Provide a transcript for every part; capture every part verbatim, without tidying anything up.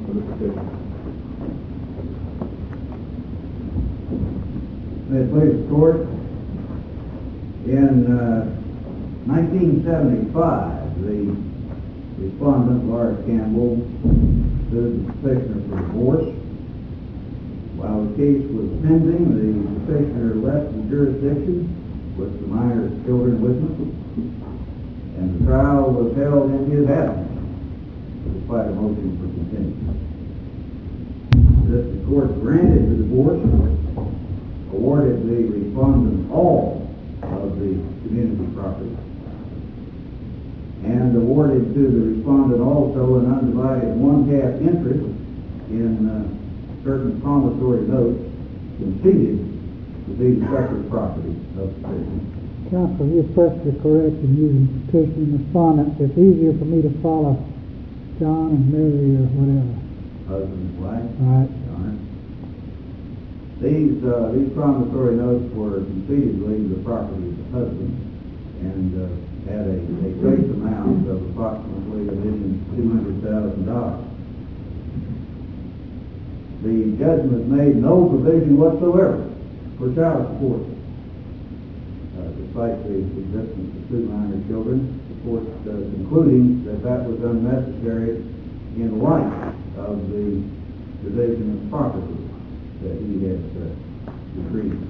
of the petition. May it please the court, in uh, nineteen seventy-five, the respondent, Lars Campbell, sued the petitioner for divorce. While the case was pending, the petitioner left the jurisdiction with the minor children with him, and the trial was held in his absence, despite a motion for continuance. The district court granted the divorce, awarded the respondent all of the community property, and awarded to the respondent also an undivided one-half interest in uh, certain promissory notes conceded to be the separate property of the petitioner. Counsel, you're perfectly correct in using petition and respondent. It's easier for me to follow John and Mary or whatever. Husband and wife. Right. Your Honor. These, uh, these promissory notes were concededly the property of the husband and uh, had a, a face amount of approximately a million two hundred thousand dollars. The judgment made no provision whatsoever for child support. Uh, despite the existence of two minor children, the court uh, concluding that that was unnecessary in light of the division of property that he had uh, decreed.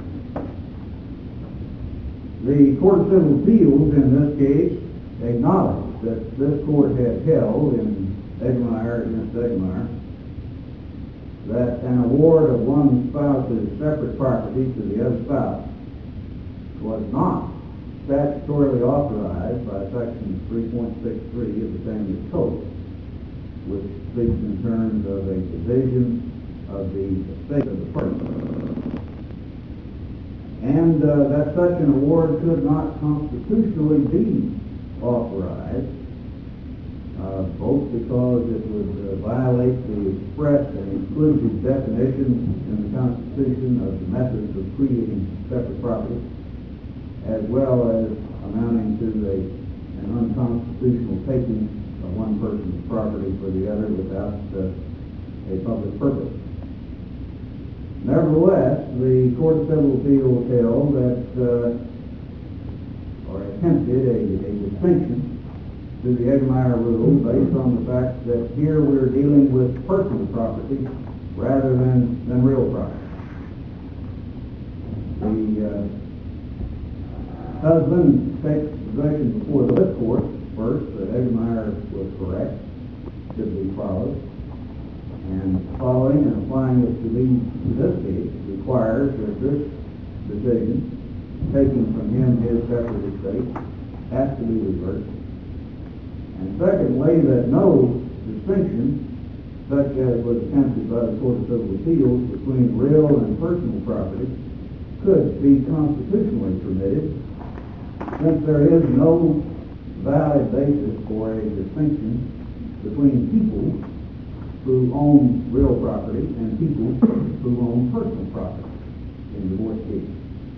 The Court of Civil Appeals in this case acknowledged that this court had held in Eggemeyer against Eggemeyer that an award of one spouse's separate property to the other spouse was not statutorily authorized by Section three point six three of the Family Code, which speaks in terms of a division of the estate of the person, and uh, that such an award could not constitutionally be authorized, uh, both because it would uh, violate the express and exclusive definitions in the Constitution of the methods of creating separate property, as well as amounting to a, an unconstitutional taking of one person's property for the other without uh, a public purpose. Nevertheless, the Court of Civil Appeals held that, uh, or attempted a, a distinction to the Eggemeyer rule based on the fact that here we're dealing with personal property rather than, than real property. The uh, husband takes possession before this court first that Eggemeyer was correct, should be followed, and following and applying it to, the, to this case requires that this decision, taking from him his separate estate, has to be reversed. And secondly, that no distinction, such as was attempted by the Court of Civil Appeals between real and personal property, could be constitutionally permitted, since there is no valid basis for a distinction between people who own real property and people who own personal property in divorce cases.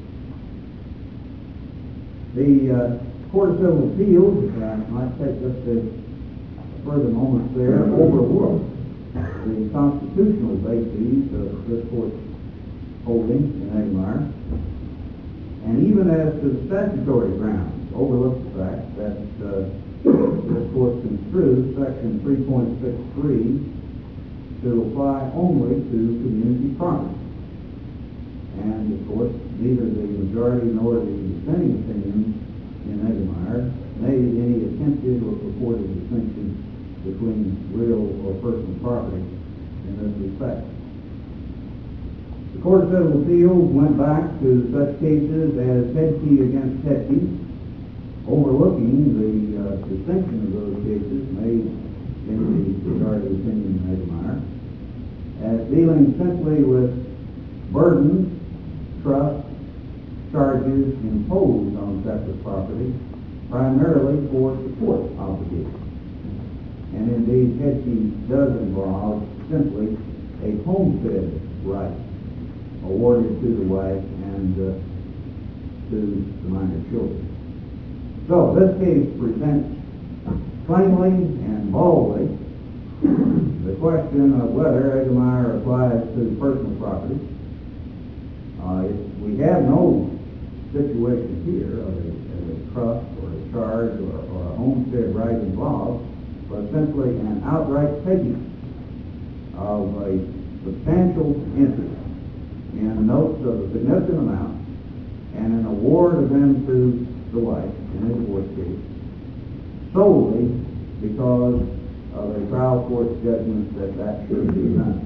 The uh, Court of Civil Appeals, if I might take just a further moment there, overlooked the constitutional bases of this court's holding in Eggemeyer, and even as to the statutory grounds, overlooked the fact that uh, this court construed Section three point six three to apply only to community property. And of course, neither the majority nor the dissenting opinions in Eggemeyer made any attempted or purported distinction between real or personal property in this respect. The Court of Civil Appeals went back to such cases as Hedke against Hedke, overlooking the uh, distinction of those cases made in the majority opinion in Eggemeyer as dealing simply with burdens, trusts, charges imposed on separate property, primarily for support obligations. And indeed, Hedke does involve simply a homestead right awarded to the wife and uh, to the minor children. So this case presents plainly and boldly The question of whether Egemeyer applies to personal property, uh, if we have no situation here of a, of a trust or a charge or, or a homestead right involved, but simply an outright taking of a substantial interest in notes of a significant amount and an award of them to the wife in a divorce case solely because of a trial court's judgment that that should be done.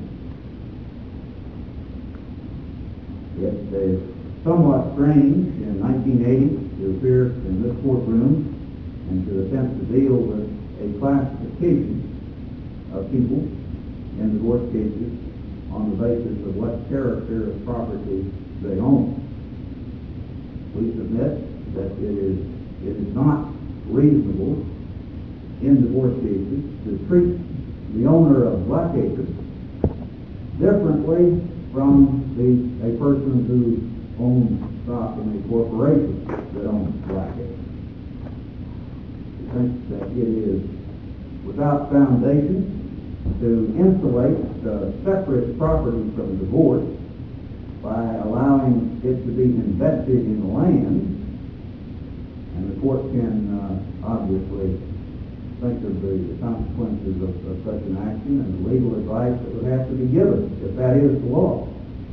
It is somewhat strange in nineteen eighty to appear in this courtroom and to attempt to deal with a classification of people in divorce cases on the basis of what character of property they own. We submit that it is, it is not reasonable in divorce cases to treat the owner of black acres differently from the, a person who owns stock in a corporation that owns black acres. We think that it is without foundation to insulate uh, separate property from divorce by allowing it to be invested in land, and the court can uh, obviously think of the, the consequences of, of such an action and the legal advice that would have to be given if that is the law.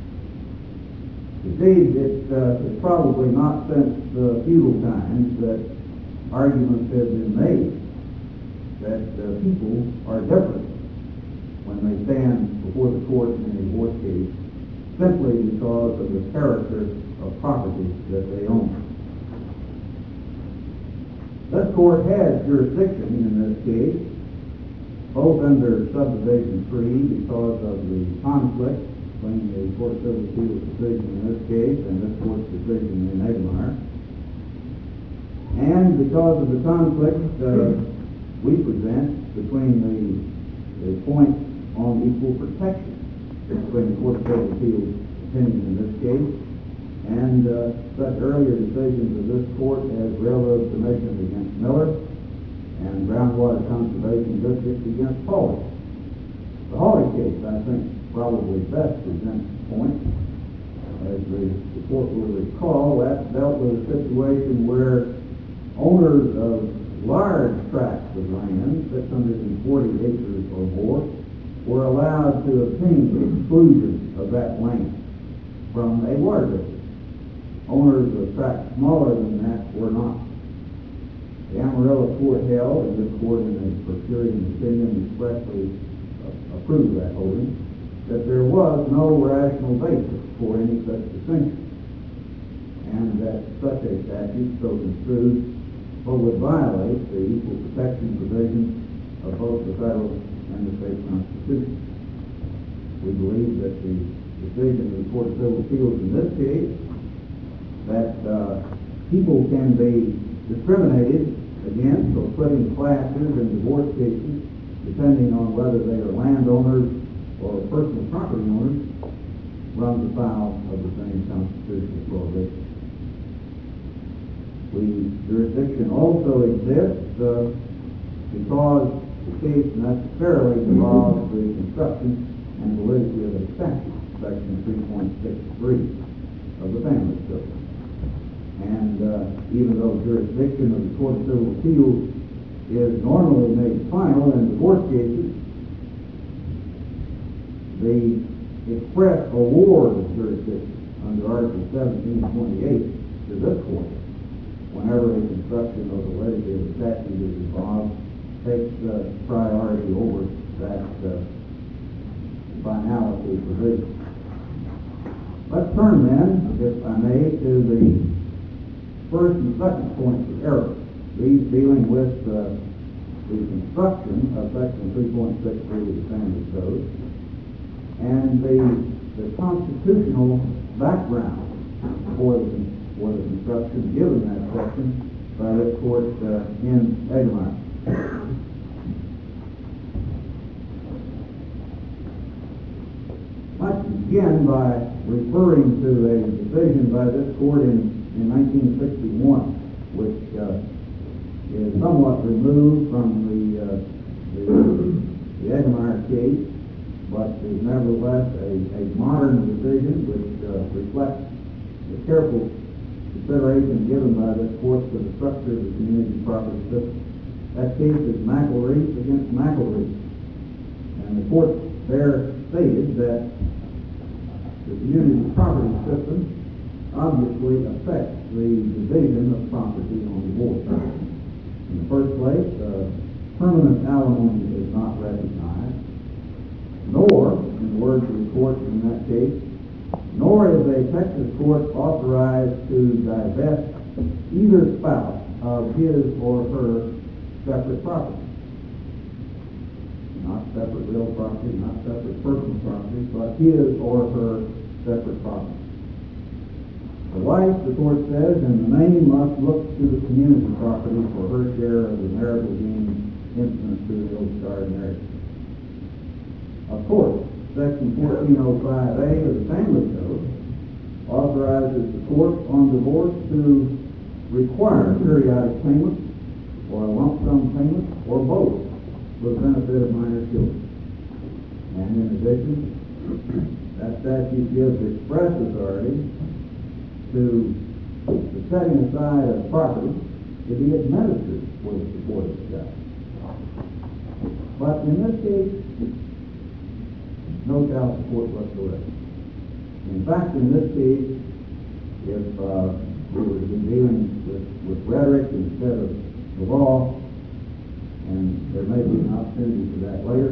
Indeed, it uh, is probably not since the feudal times that arguments have been made that uh, people are different when they stand before the court in a divorce case simply because of the character of property that they own. This court has jurisdiction in this case, both under Subdivision three because of the conflict between the Court of Civil Appeals decision in this case and this court's decision in Egemeyer, and because of the conflict uh, we present between the, the point on equal protection between the Court of Civil Appeals opinion in this case and uh, such earlier decisions of this court as Railroad Commission against Miller and Groundwater Conservation District against Hawley. The Hawley case, I think, probably best presents the point. As the, the court will recall, that dealt with a situation where owners of large tracts of land, six hundred forty acres or more, were allowed to obtain the exclusion of that land from a water district. Owners of tracts smaller than that were not. The Amarillo court held, and this court in a per curiam opinion expressly uh, approved that holding, that there was no rational basis for any such distinction, and that such a statute, so construed, well, would violate the equal protection provisions of both the federal and the state constitution. We believe that the decision of the Court of Civil Appeals in this case, that uh, people can be discriminated against or put in classes in divorce cases depending on whether they are landowners or personal property owners, runs afoul of the same constitutional prohibition. The jurisdiction also exists uh, because the case necessarily involves the construction and validity of a statute, section three point six three of the Family Code. And uh, even though jurisdiction of the Court of Civil Appeals is normally made final in divorce cases, the express award of jurisdiction under Article seventeen twenty-eight to this court, whenever a construction or validity of the statute is involved, takes uh, priority over that uh, finality provision. Let's turn then, if I may, to the first and second points of error, these dealing with uh, the construction of section three point six three of the Family Code and the, the constitutional background for the, for the construction given that section by this court uh, in Egemeyer. Let's begin by referring to a decision by this court in in nineteen sixty-one, which uh, is somewhat removed from the, uh, the the Egemeyer case, but is nevertheless a, a modern decision which uh, reflects the careful consideration given by this court to the structure of the community property system. That case is McElreath against McElreath. And the court there stated that the community property system obviously affects the division of property on the board. In the first place, uh, permanent alimony is not recognized, nor, in the words of the court in that case, nor is a Texas court authorized to divest either spouse of his or her separate property. Not separate real property, not separate personal property, but his or her separate property. The wife, the court says, in the main must look to the community property for her share of the marital gain incident to the ill-starred marriage. Of course, Section fourteen oh five A of the Family Code authorizes the court on divorce to require periodic payment or a lump sum payment or both for the benefit of minor children. And in addition, that statute gives express authority to the setting aside of property to be administered for the support of the child. But in this case, no child support whatsoever. In fact, in this case, if uh, we were to be dealing with, with rhetoric instead of the law, and there may be an opportunity for that later,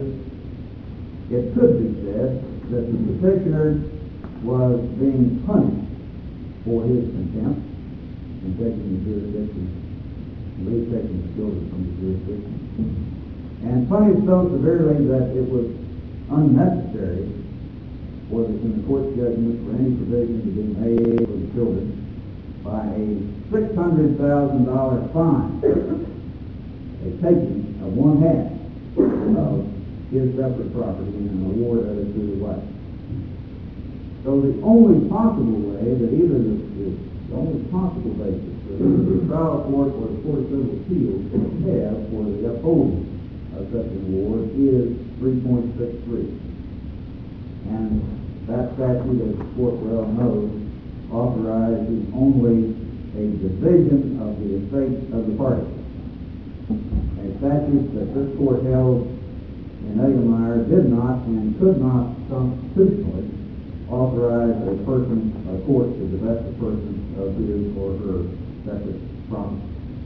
it could be said that the petitioner was being punished for his contempt in taking the jurisdiction, at least taking the children from the jurisdiction, and punished so severely that it was unnecessary for the, in the court's judgment for any provision to be made for the children by a six hundred thousand dollars fine, a taking of one half of his separate property and an award of it to the wife. So the only possible way that either the, the, the only possible basis that either the trial court or the Court of Civil Appeals can have for the upholding of such an award is three point six three. And that statute, as the court well knows, authorizes only a division of the estate of the parties. A statute that this court held in Egemeyer did not and could not constitutionally authorize a person, a court, to divest a person of his or her separate property.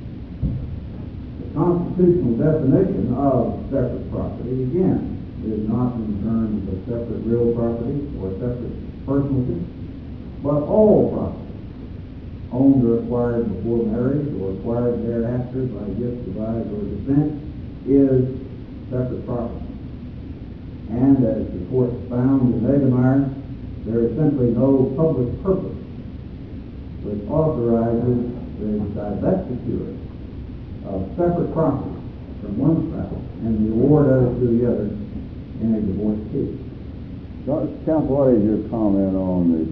The constitutional definition of separate property, again, is not in terms of separate real property or separate personal property, but all property owned or acquired before marriage or acquired thereafter by gift, divide, or descent is separate property. And as the court found in Egemeyer, there is simply no public purpose which authorizes the divestiture of separate property from one spouse and the award of it to the other in a divorce case. Counsel, what is your comment on the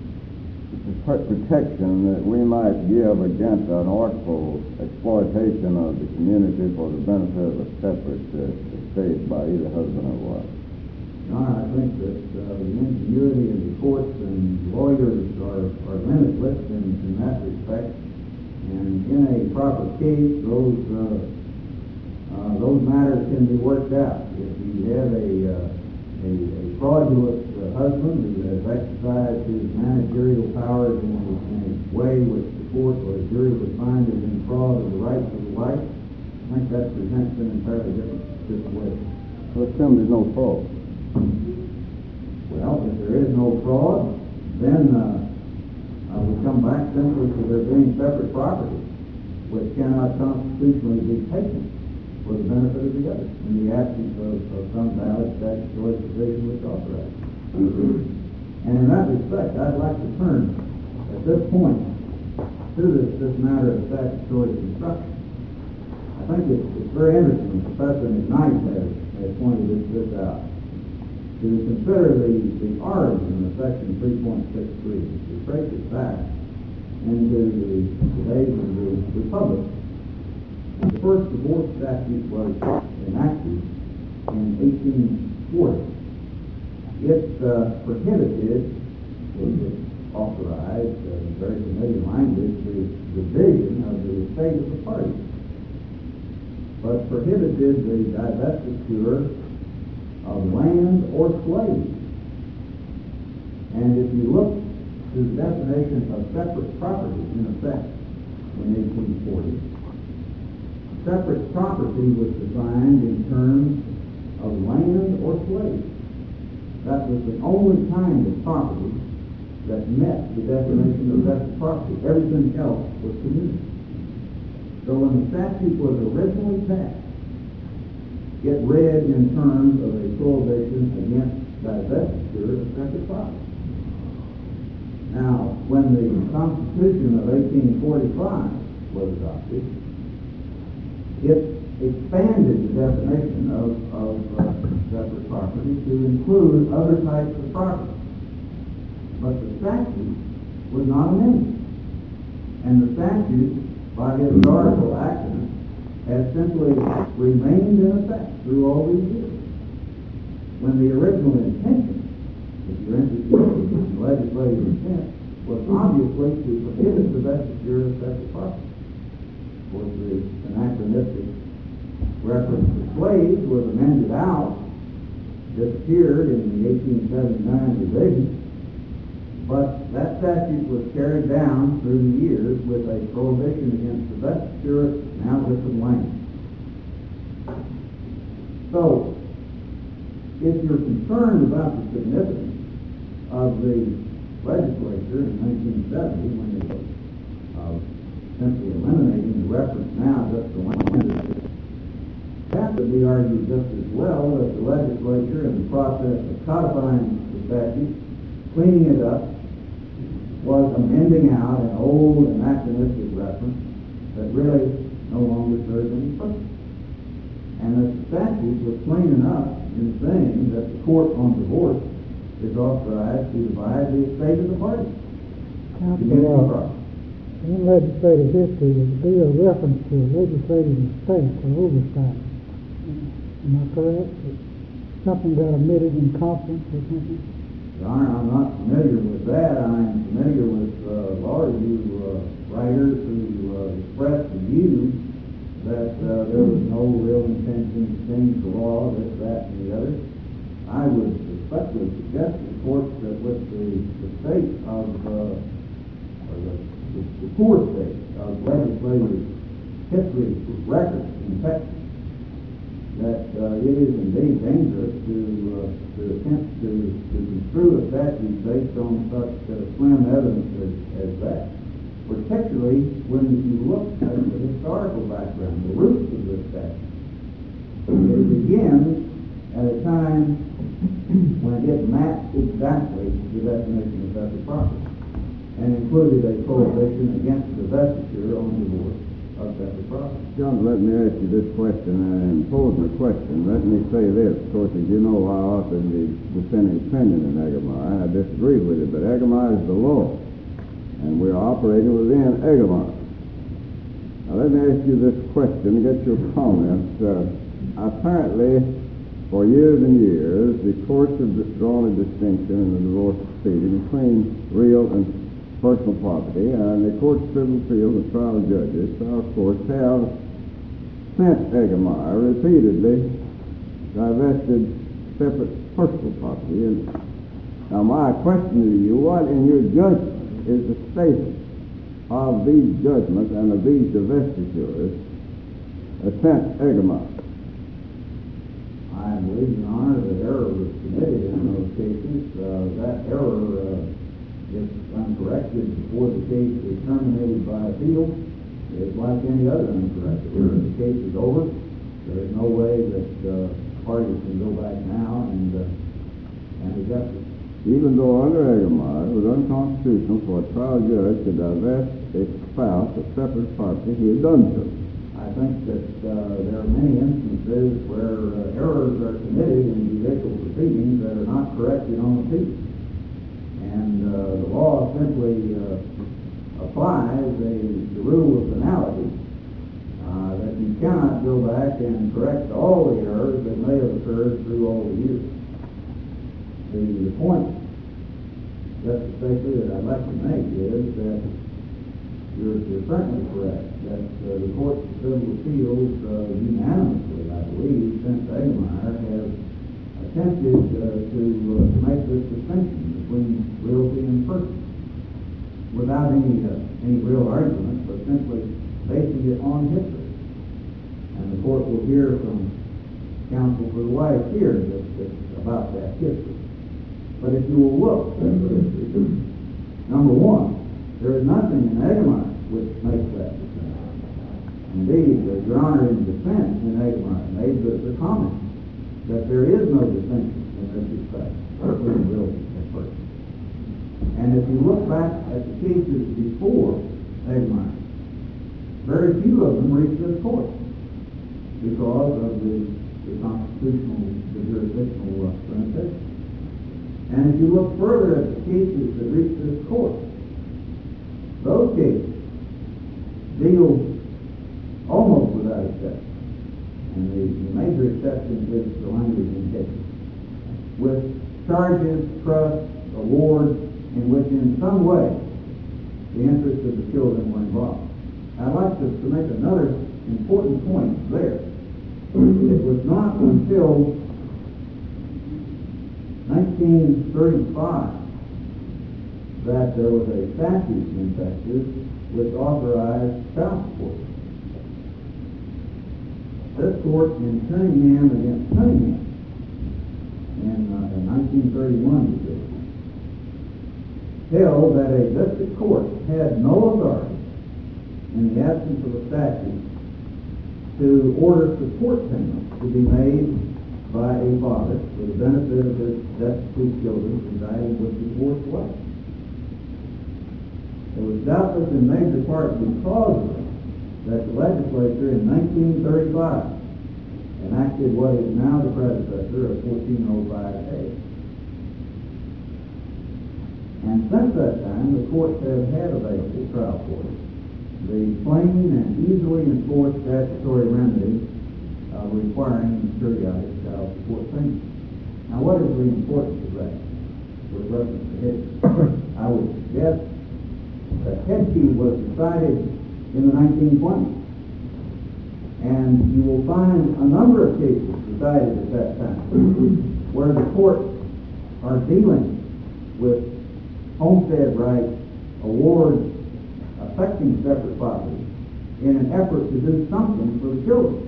protection that we might give against an artful exploitation of the community for the benefit of a separate uh, estate by either husband or wife? No, I think that uh, the ingenuity of the courts and lawyers are, are limitless in, in that respect. And in a proper case, those uh, uh, those matters can be worked out. If you have a uh, a, a fraudulent uh, husband who has exercised his managerial powers in a, in a way which the court or the jury would find is in fraud of the rights of the wife, I think that presents an entirely different situation. Well, assume there's no fraud. Well, if there is no fraud, then uh, uh, we come back simply to there being separate property, which cannot constitutionally be taken for the benefit of the other, in the absence of, of some valid statutory provision which authorizes. And in that respect, I'd like to turn at this point to this, this matter of statutory construction. I think it's, it's very interesting. Professor McKnight has, has pointed this, this out. To consider the, the origin of Section three point six three, to trace it back into the, the days of the Republic. The first divorce statute was enacted in in eighteen forty. It uh, prohibited, it authorized, uh, very familiar language, the division of the estate of the parties, but prohibited the divestiture of land or slaves. And if you look to the definition of separate property in effect in eighteen forty, separate property was defined in terms of land or slaves. That was the only kind of property that met the definition of separate property. Everything else was community. So when the statute was originally passed, it read in terms of a prohibition against divestiture of separate property. Now, when the Constitution of eighteen forty-five was adopted, it expanded the definition of, of uh, separate property to include other types of property. But the statute was not amended. And the statute, by historical accident, has simply remained in effect through all these years. When the original intention, if you're interested in legislative intent, was obviously to prohibit the divestiture of separate property. Of course, the anachronistic reference to slaves was amended out, disappeared in the eighteen seventy-nine revision, but that statute was carried down through the years with a prohibition against divestiture, now just of land. So, if you're concerned about the significance of the legislature in nineteen seventy, when they were uh, simply eliminating the reference now just to land, that would be argued just as well that the legislature, in the process of codifying the statute, cleaning it up, was amending out an old anachronistic reference that really no longer served any purpose. And that the statute was plain enough in saying that the court on divorce is authorized to divide the estate of the parties. Counsel, in legislative history, there'd be a reference to a legislative estate or oversight. Am I correct? Something got omitted in conference or something? Your Honor, I'm not familiar with that. I'm familiar with uh, law review uh, writers who uh, expressed the view that uh, there was no real intention to change the law, this, that, and the other. I would respectfully suggest to the court that with the, the state of, uh, or the, the, the poor state of legislative history records in Texas, that uh, it is indeed dangerous to, uh, to attempt to, to construe a statute based on such uh, slim evidence as, as that. Particularly when you look at the historical background, the roots of this statute. It begins at a time when it mapped exactly the definition of separate property and included a prohibition against divestiture on divorce of separate property. John, let me ask you this question, and in posing the question, let me say this. Of course, as you know, I authored the dissenting opinion in Eggemeyer, and I disagreed with it, but Eggemeyer is the law, and we're operating within Eggemeyer. Now, let me ask you this question, get your comments. Uh, apparently, for years and years, the courts have drawn a distinction in the divorce proceeding between real and personal property, and the courts of civil appeal, the trial judges, our courts have, since Eggemeyer, repeatedly divested separate personal property. And now my question to you, what in your judgment is the status of these judgments and of these divestitures uh, since Eggemeyer? I believe, Your Honor, that error was committed in those cases. Uh, that error, uh, if uncorrected before the case is terminated by appeal, is like any other uncorrected error. The case is over. There is no way that uh, parties can go back now and uh, and adjust it. Even though under Eggemeyer it was unconstitutional for a trial judge to divest a spouse of separate property, he had done so. I think that uh, there are many instances where uh, errors are committed in judicial proceedings that are not corrected on appeal. And uh, the law simply uh, applies a, the rule of finality. Uh, uh, that you cannot go back and correct all the errors that may have occurred through all the years. The, the point, Justice Baker, that I'd like to make is that you're, you're certainly correct that uh, the Court of Civil Appeals uh, unanimously, I believe, since Agemeyer, has attempted uh, to, uh, to make this distinction between realty and person without any uh, any real argument, but simply basing it on history. And the Court will hear from counsel for the wife here that, that, about that history. But if you will look at the history, number one, there is nothing in Agemeyer which makes that distinction. Indeed, uh, Your Honor, in dissent in Agemeyer, made the, the comment that there is no distinction in this respect between realty and person. And if you look back at the cases before Agemeyer, very few of them reached this court because of the, the constitutional, the jurisdictional uh, limitation. And if you look further at the cases that reached this court, those cases deal almost without exception, and the, the major exception is the language in cases, with charges, trusts, awards, in which in some way the interests of the children were involved. I'd like to, to make another important point there. It was not until nineteen thirty-five that there was a statute in Texas which authorized child support. This court in Cunningham against Cunningham in, uh, in nineteen thirty-one decision held that a district court had no authority in the absence of a statute to order support payments to be made by a father for the benefit of his destitute children residing with his divorced wife. It was doubtless in major part because of it that the legislature in nineteen thirty-five enacted what is now the predecessor of fourteen oh five A. And since that time, the courts have had available trial courts the plain and easily enforced statutory remedy uh, requiring periodic child support payments. Now, what is the importance of that with reference to Hedge? I would suggest that Hedge was decided in the nineteen twenties, and you will find a number of cases decided at that time where the courts are dealing with homestead rights, awards affecting separate property in an effort to do something for the children.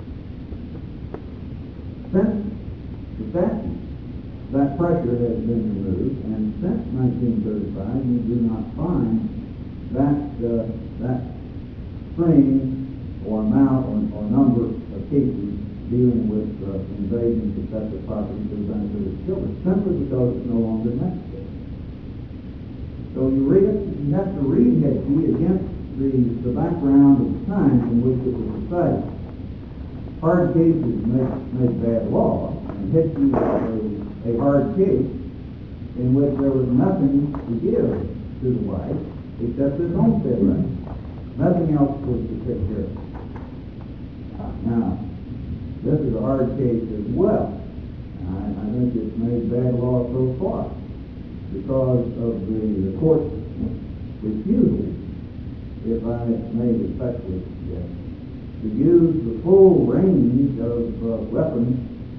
Since the statute, that pressure has been removed, and since nineteen thirty-five, you do not find that uh, that string or amount or, or number of cases dealing with uh, invasions of separate property for the benefit of the children, simply because it's no longer necessary. So you read it, you have to read Hedge against the, the background of the time in which it was decided. Hard cases make, make bad law, and Hedge was a, a hard case in which there was nothing to give to the wife except his homestead right. Nothing else was to take care of. Now, this is a hard case as well. I, I think it's made bad law so far because of the, the court's refusal, if I may respectfully suggest, to use the full range of uh, weapons,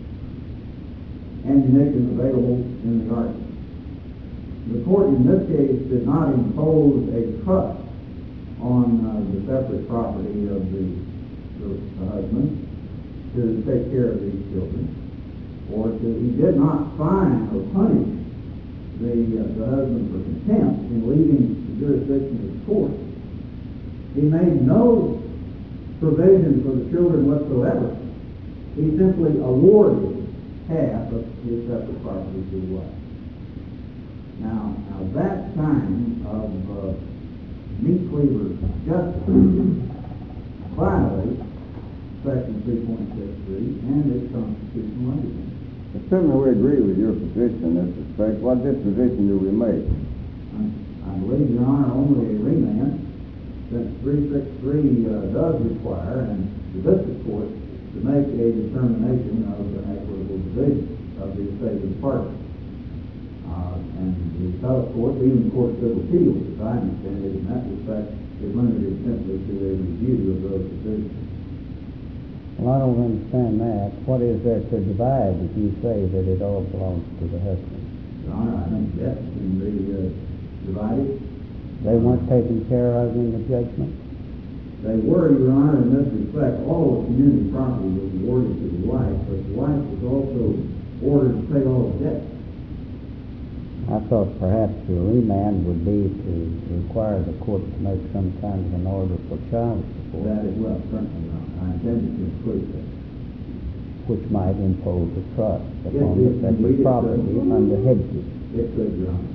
ammunition available in the arsenal. The court in this case did not impose a trust on uh, the separate property of the, the, the husband to take care of these children, or to, he did not fine or punish the, uh, the husband for contempt in leaving the jurisdiction of the court. He made no provision for the children whatsoever. He simply awarded half of his separate property to the wife. Now, now that kind of uh, meat cleaver justice violates Section three point six three and its constitutional understanding. Certainly we agree with your position in this respect. What disposition do we make? I, I believe, Your Honor, only a remand to since three sixty-three uh, does require, and the district court, to make a determination of an equitable division of the estate of the partner. Uh, and the appellate court, even the Court of Civil Appeals, as I understand it, in that respect, is limited simply to a review of those decisions. Well, I don't understand that. What is there to divide if you say that it all belongs to the husband? Your Honor, I think that can be uh, divided. They weren't taken care of in the judgment? They were, Your Honor, in this respect. All the community property was awarded to the wife, but the wife was also ordered to pay all the debt. I thought perhaps the remand would be to require the court to make some kind of an order for child support. That is well, certainly, Your Honor. I intended to include that. Which might impose a trust upon It- the it- separate indeed it property could. under Hedges. It could, Your Honor.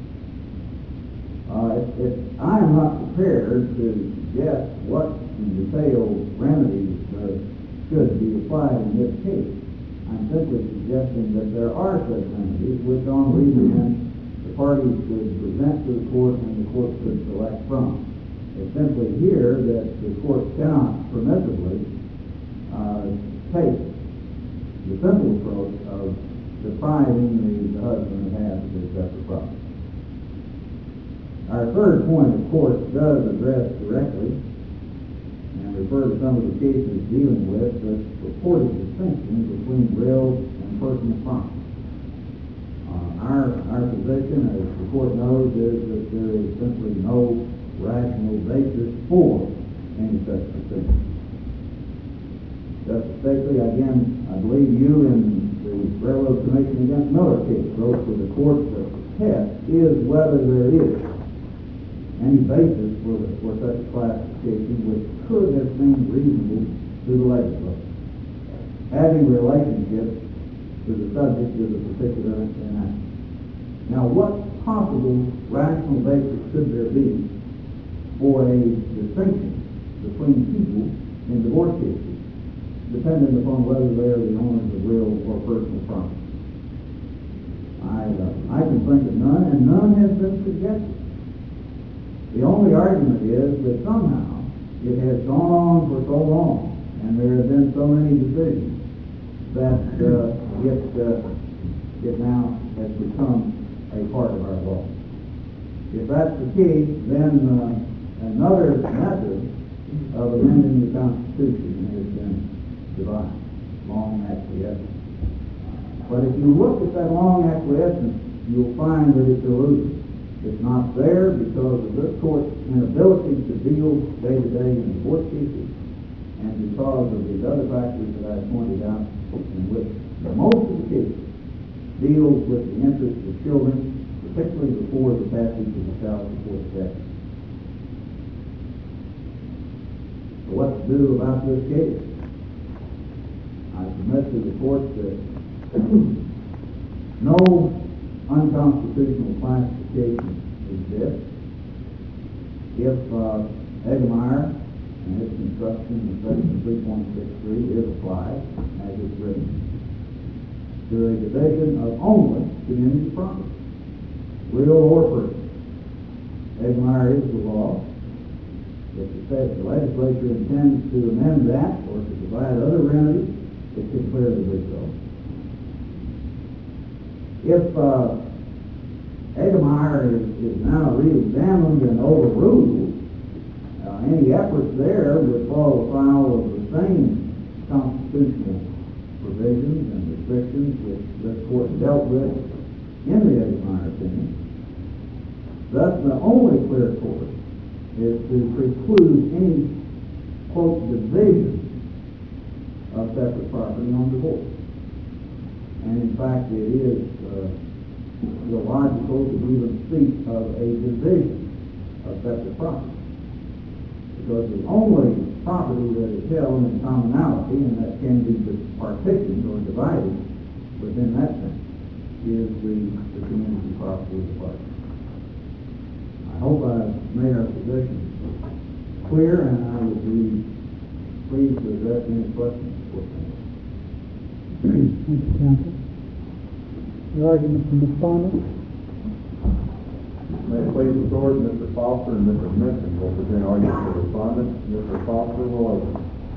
Uh, it, it, I am not prepared to suggest what in detail remedies uh, should be applied in this case. I'm simply suggesting that there are such remedies which on remand the parties could present to the court and the court could select from. It's simply here that the court cannot permissibly uh, take the simple approach of depriving the, the husband of half of his separate property. Our third point, of course, does address directly and refer to some of the cases dealing with the purported distinction between real and personal property. Uh, our, our position, as the court knows, is that there is simply no rational basis for any such distinction. Justice Stacey, again, I believe you in the Railroad Commission against Miller case wrote to the court that the test is whether there is any basis for, the, for such a classification which could have seemed reasonable to the legislature, having relationships to the subject of the particular enactment. Now, what possible rational basis could there be for a distinction between people in divorce cases, dependent upon whether they are the owners of real or personal property? I, uh, I can think of none, and none has been suggested. The only argument is that somehow it has gone on for so long, and there have been so many decisions, that uh, it, uh, it now has become a part of our law. If that's the case, then uh, another method of amending the Constitution has been devised, long acquiescence. But if you look at that long acquiescence, you'll find that it's illusory. It's not there because of this court's inability to deal day-to-day in divorce cases, and because of these other factors that I pointed out, in which most of the cases deal with the interests of children, particularly before the passage of the child support statute. So what to do about this case? I submit to the court that no unconstitutional classification exists if uh, Egemeyer and its construction of section three point six three is applied as it's written to a division of only community property, real or personal. Egemeyer is the law. If the, state, the legislature intends to amend that or to provide other remedies, it can clearly do so. If uh, Egemeyer is, is now re-examined and overruled, uh, any efforts there would fall afoul of the same constitutional provisions and restrictions which this court dealt with in the Egemeyer opinion. Thus, the only clear course is to preclude any, quote, division of separate property on divorce. And in fact, it is uh, illogical to even speak of a division of separate property, because the only property that is held in commonality and that can be partitioned or divided within that sense is the, the community property of the party. I hope I've made our position clear, and I would be pleased to address any questions. Thank you, counsel. The argument from the respondent. May May it please the court, Mister Foster and Mister Smith will present arguments for respondent. Mister Foster will open.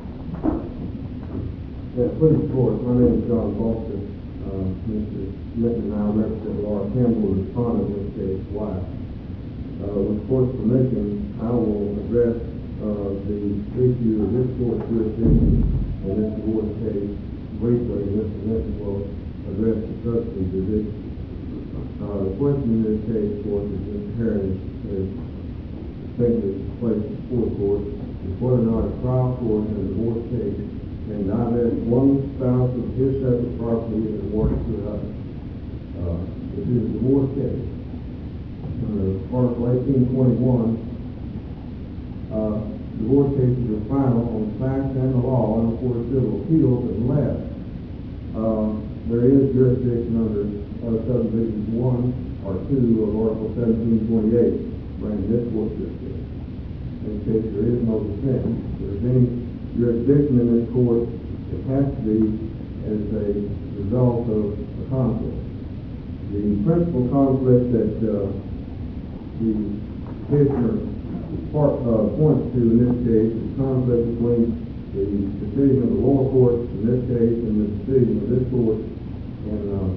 Yeah, please the court. My name is John Foster. Uh, Mister Smith and I represent Laura Campbell, the respondent in this case, wife. Uh, with court's permission, I will address uh, the issue of this court's jurisdiction in this divorce case briefly. Mister Smith will address the substance of this. Uh, the question in this case, of course, is imperative, as distinctly placed before the court, is whether or not a trial court in a divorce case can divest one spouse of his separate property and award it to another. Uh, this is a divorce case. Under Article eighteen twenty-one, uh, divorce cases are final on facts and the law and for civil appeals unless uh, there is jurisdiction under uh, subdivisions one or two of Article seventeen twenty-eight, bringing this court jurisdiction. In this case, there is no dissent. If there's any jurisdiction in this court, it has to be as a result of a conflict. The principal conflict that uh, the petitioner part, uh, points to in this case is conflict between the decision of the lower court in this case and the decision of this court in uh,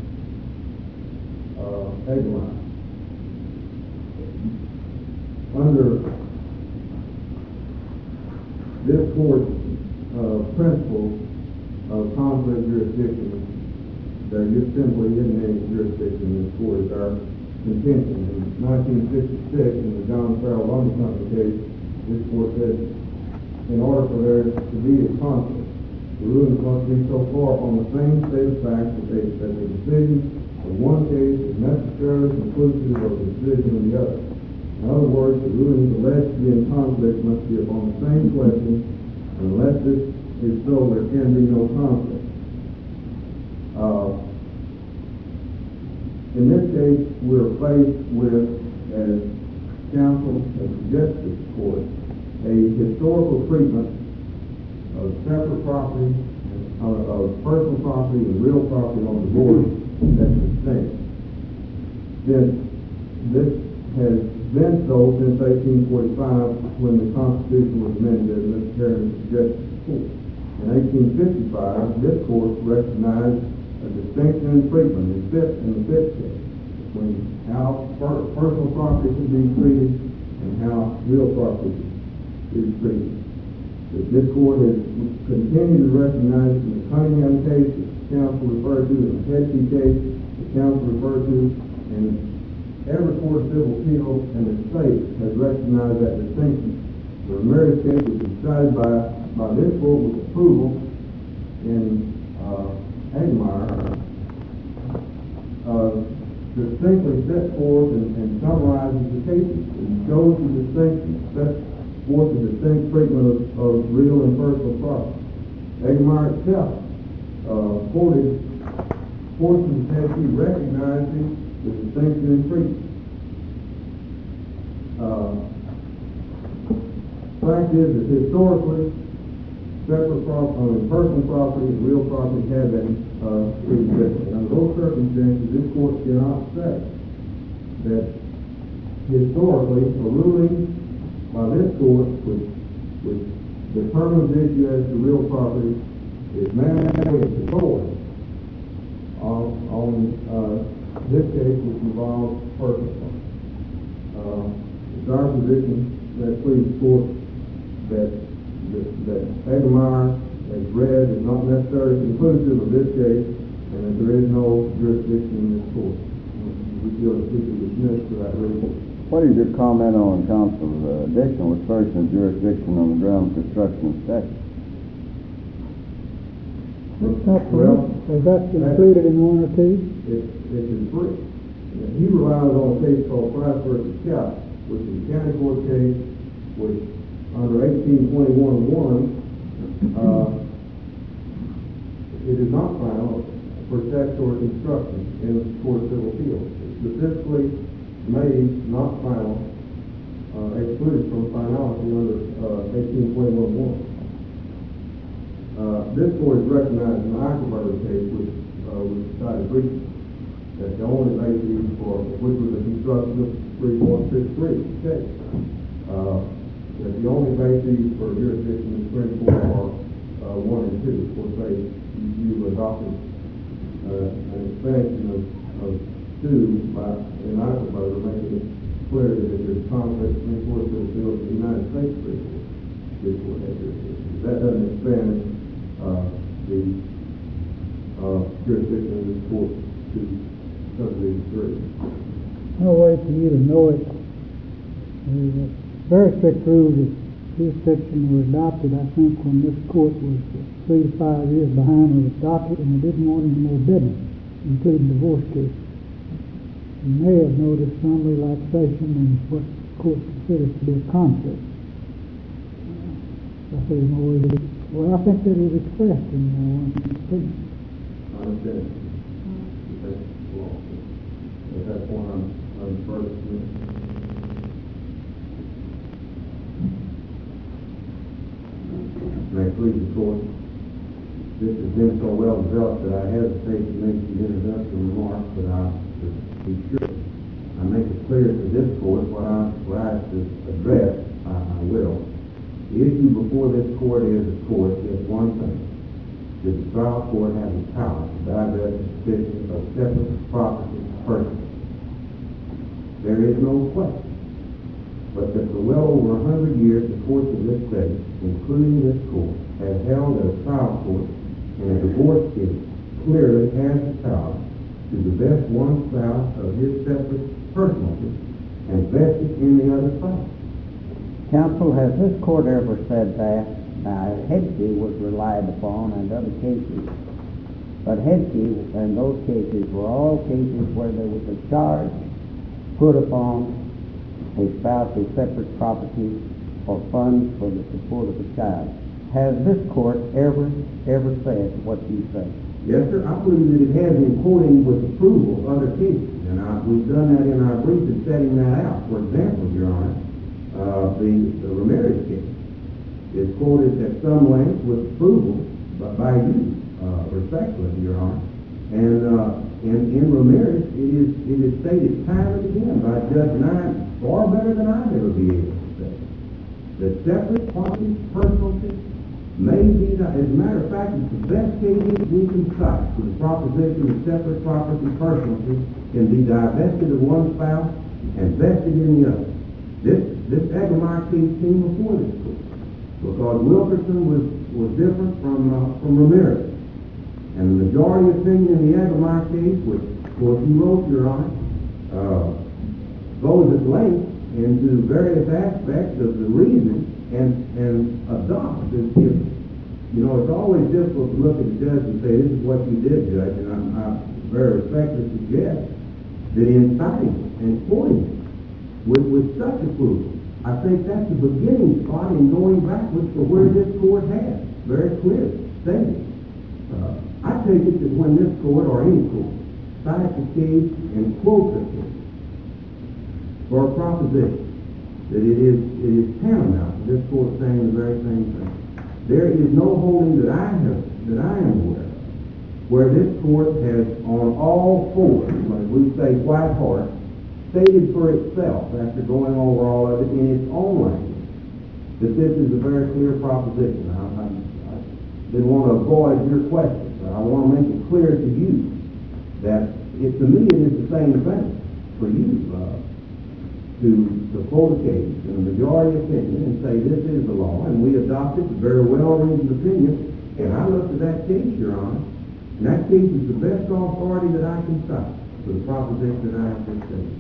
uh, Eglon. Under this court's uh, principle of conflict jurisdiction, there just simply isn't any jurisdiction in this court. Is our contention. In nineteen sixty-six, in the John Farrell Lumber Company case, this court said, in order for there to be a conflict, the rulings must be so far upon the same state of facts that, they, that the decision of one case is necessarily conclusive of the decision of the other. In other words, the rulings alleged to be in conflict must be upon the same question, and unless this is so, there can be no conflict. Uh, In this case, we're faced with, as counsel has suggested to the court, a historical treatment of separate property, uh, of personal property and real property on divorce that's distinct. Since this has been so since eighteen forty-five, when the Constitution was amended, as Mister Chairman suggested to the court. In eighteen fifty-five, this court recognized a distinction in treatment in, fifth, in the fifth case between how per personal property should be treated and how real property is treated. This court has continued to recognize in the Cunningham case that the counsel referred to, in the Hedsey case the counsel referred to, and every court of civil appeal in the state has recognized that distinction. The Ramirez case was decided by, by this court with approval in uh, Eggmeyer, uh, distinctly set forth and, and summarizes the cases and shows the distinction, sets forth the distinct treatment of, of real and personal property. Eggmeyer itself uh, quoted portions of Tennessee recognizing the distinction in treatment. Uh, fact is that historically, separate property, I mean, personal property and real property have been uh, treated differently. Under those circumstances, this court cannot say that historically a ruling by this court which, which determines the issue as to real property is mandated authority on, on uh, this case which involves personal property. Uh, it's our position that please the court that that, that Eggmeyer, as read, is not necessarily conclusive of this case, and that there is no jurisdiction in this court. We feel that we can dismiss for that reason. What is your comment on counsel's uh, additional assertion of jurisdiction on the ground of construction statute? That's Well, is that included in one or two? It, it is three. He relies on a case called Price versus Couch, which is a county court case, which under eighteen twenty-one one, uh, it is not final for statutory construction in the Court of Civil Appeals. It specifically made not final, uh, excluded from finality under uh, eighteen twenty-one one. Uh, this court has recognized in the Eichelberger case, which uh, was decided recently, that the only only basis for, which was the construction of three point six three, okay? Uh, that the only basis for jurisdiction in Supreme Court are, uh, one and two. Of course, they, you adopted, uh, an expansion of, of two by, in our proposal, making it clear that if there's conflict, Supreme Court should appeal to the United States Supreme Court. This court has jurisdiction. That doesn't expand, uh, the, uh, jurisdiction of this court to subdivision three. No way for you to know it. There's a very strict rules of jurisdiction were adopted, I think, when this court was three to five years behind when it was adopted, and they didn't want any more business, including divorce cases. You may have noticed some relaxation in what the court considers to be a conflict. I say no way to, well, I think that was expressed in uh, one opinion. I understand. That's the law. At that point, I'm, I'm first. May I please the court? This has been so well developed that I hesitate to make the introductory remarks, but I, to be sure, I make it clear to this court what I, what I have to address, I, I will. The issue before this court is, of course, just one thing. Does the trial court have the power to divest the petition of separate property persons? There is no question. But that for well over a hundred years, the courts of this state, including this court, have held that a trial court in a divorce case clearly has the power to divest one spouse of his separate personality and vest it in the other spouse. Counsel, has this court ever said that? Now, Hedge was relied upon and other cases, but Hedge and those cases were all cases where there was a charge put upon a spouse's separate property or funds for the support of a child. Has this court ever, ever said what you say? Yes, sir. I believe that it has in quoting with approval other cases, and I, we've done that in our brief in setting that out. For example, Your Honor, uh, the, the Ramirez case is quoted at some length with approval by, by you, uh, respectfully, Your Honor. And, uh, and in Ramirez, it is, it is stated time and again by Judge Nye, far better than I'd ever be able to say, that separate property, personality, may be, as a matter of fact, it's the best case we can cite for the proposition that separate property, personality, can be divested of one spouse and vested in the other. This, this Egermeyer case came before this court, because Wilkerson was, was different from, uh, from Ramirez. And the majority opinion in the Egermeyer case, which, of course, you wrote, Your Honor, uh, goes at length into various aspects of the reason and, and adopts it. If, you know, it's always difficult to look at the judge and say, this is what you did, Judge, and I'm, I very respectfully suggest that in citing and quoting with, with such approval, I think that's the beginning spot in going backwards for where this court has very clearly stated. Uh, I take it that when this court or any court cites a case and quotes a case for a proposition that it is it is tantamount to this court saying the very same thing, there is no holding that I have that I am aware of where this court has on all fours, when we say white horse, stated for itself after going over all of it in its own language that this is a very clear proposition. I, I, I didn't want to avoid your question. I want to make it clear to you that it, to me, it is the same thing for you uh, to, to quote a case in a majority opinion and say this is the law, and we adopted a very well-reasoned opinion, and I looked at that case, Your Honor, and that case is the best authority that I can cite for the proposition that I have just stated.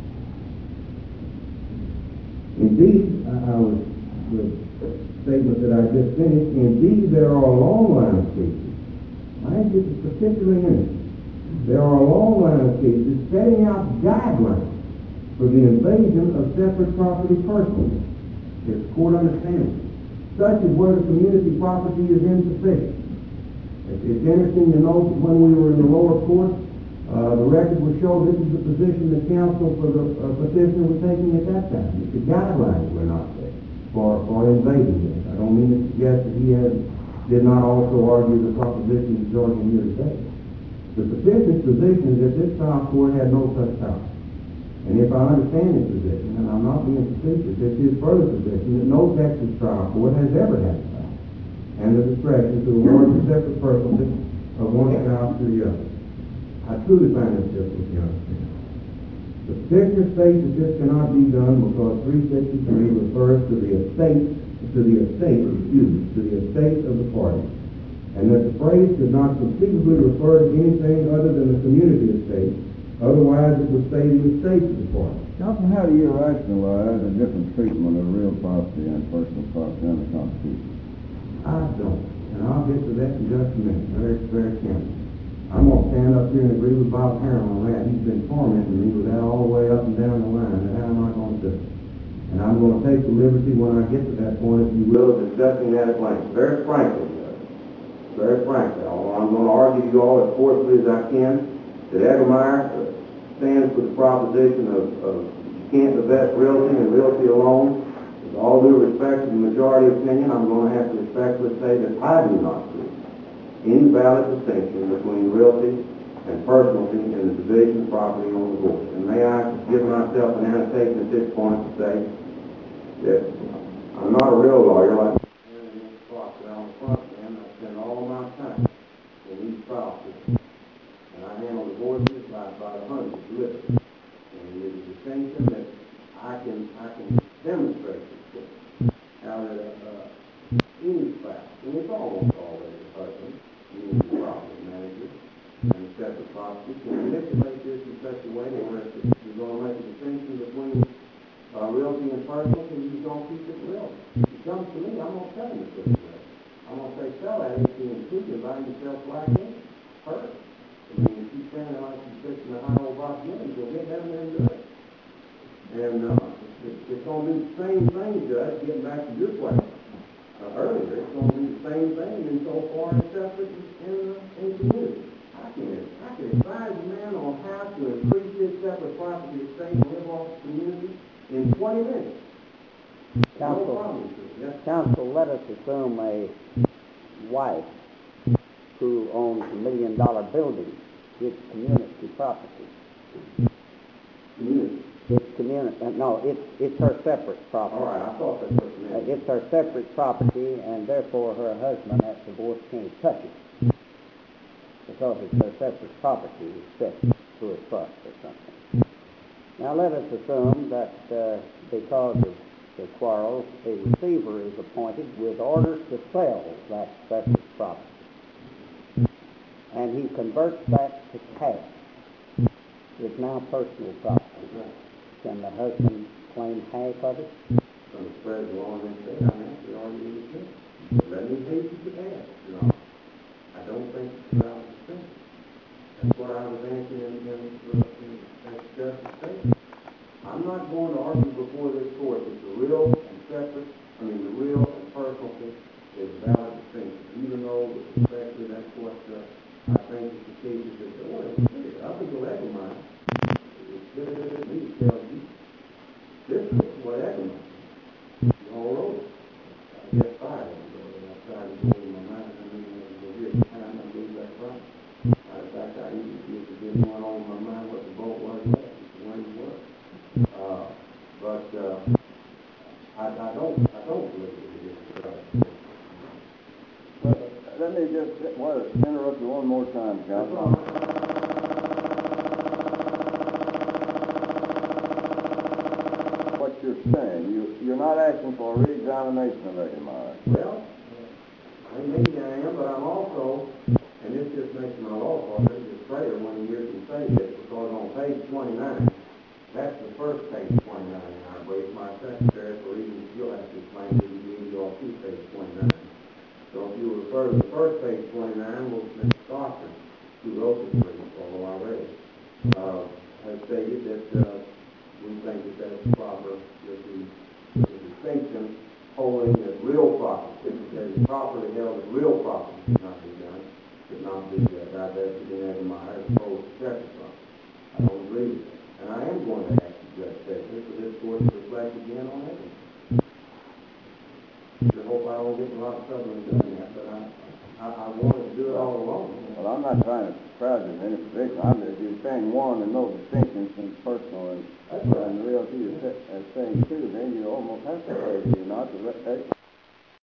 Indeed, I, I was, the statement that I just finished, indeed, there are a long line of cases. I think this is particularly interesting. There are a long line of cases setting out guidelines for the invasion of separate property personally, if the court understands it, such as where the community property is insufficient. It's, it's interesting to note that when we were in the lower court, uh, the record would show this is the position that counsel for the uh, petitioner was taking at that time. That the guidelines were not there for, for invading this. I don't mean to suggest that he has did not also argue the proposition he's arguing here today. The petitioner's position is that this trial court had no such power. And if I understand his position, and I'm not being facetious, it's his further position that no Texas trial court has ever had the power and the discretion to award the separate personalty of one spouse to the other. I truly find this difficult to understand. The petitioner states that this cannot be done because three sixty-three refers to the estate, to the estate, excuse me, to the estate of the party, and that the phrase does not conceivably refer to anything other than the community estate. Otherwise, it would say the estate of the party. Counsel, how do you rationalize a different treatment of real property and personal property under the Constitution? I don't, and I'll get to that in just a minute, very, very candidly. I'm going to stand up here and agree with Bob Harrell on that. He's been tormenting me with that all the way up and down the line, and how am I going to do it? And I'm going to take the liberty when I get to that point, if you will, of discussing that at length. Very frankly, very frankly, I'm going to argue to you all as forcefully as I can that Edelmeyer stands for the proposition of, of you can't divest realty and realty alone. With all due respect to the majority opinion, I'm going to have to respectfully say that I do not see any valid distinction between realty and personalty in the division of property on the board. And may I give myself an annotation at this point to say that I'm not a real lawyer like on the front end. I spend all my time in these trial systems. And I handle divorces by, by the hundreds, literally. And there's a distinction that I can, I can demonstrate this how that uh, any spouse, and it's almost always a husband, meaning the property manager, and the separate property, can manipulate this in such a way where if you're going to make a distinction between uh, realty and personal, and you're going to keep it real. If it comes to me, I'm going to tell him to put it real. I'm going to say, sell that eighteen and two, buy yourself black in, her. I mean, if she's standing like she's fixing a high old box money, go get down there and do it. And uh, it, it's going to be the same thing, Judge, getting back to your question uh, earlier. It's going to be the same thing in so far as separate in, uh, in community. I can, I can advise a man on how to increase his separate property estate and live off the community in twenty minutes. Counsel, no problem. Yes. Counsel, let us assume a wife who owns a million dollar building. It's community property. Community. It's community, uh, no, it's, it's her separate property. All right, I thought that's what you Uh, meant. it's her separate property, and therefore her husband at divorce can't touch it. Because it's her separate property, it's set to a trust or something. Now let us assume that uh, because of the quarrel, a receiver is appointed with orders to sell that separate property. And he converts that to cash. It's now personal property. Can the husband claim half of it? From the spread of law and say, I'm actually arguing with you. Let me take you to ask, you know. I don't think it's about the same. That's what I was answering in, in, in, in Justice State. I'm not going to argue before this court that the real and separate, I mean the real and personal thing is valid distinction, even though with respect to that's what uh, I think is the case is that, well, it's clear. Up until Edelmeyer, it's clear that me to tell you, this is what Edelmeyer, you all wrote it. I get fired, and I tried to go in my mind, I mean, I was here at the time, I believe that's right. In fact, I even used to get one on my mind what the vote was left, when it was. Uh, but uh, I, I don't, I don't believe it is right. Well, let me just well, interrupt you one more time, Counsel. What you're saying, you, you're not asking for a re-examination of Edelmeyer. Well, I maybe I am, but I'm also, and this just makes my law partner just straighter when you hear me say this, because on page twenty-nine, that's the first page twenty-nine in our brief. My secretary, for reasons you'll have to explain to me, you all see page twenty-nine. So if you refer to the first page twenty-nine, well, Mister Stockton, who wrote this brief, although I read it, uh, has stated that uh, we think that that's proper, that the, the distinction holding that real property, that is properly held as real property should not be done, should not be uh, divested in Edelmeyer as opposed to separate property. I don't agree with that. And I am going to ask the Judge Texas for this court to reflect again on that. I hope I don't get in a lot of trouble in doing that, but I, I, I wanted to do it all along. Well, I'm not trying to crowd you in any position. I'm just, you're saying one and no distinction between personal and, and realty. You're sa- uh, saying two, then you almost have to say you're not the re-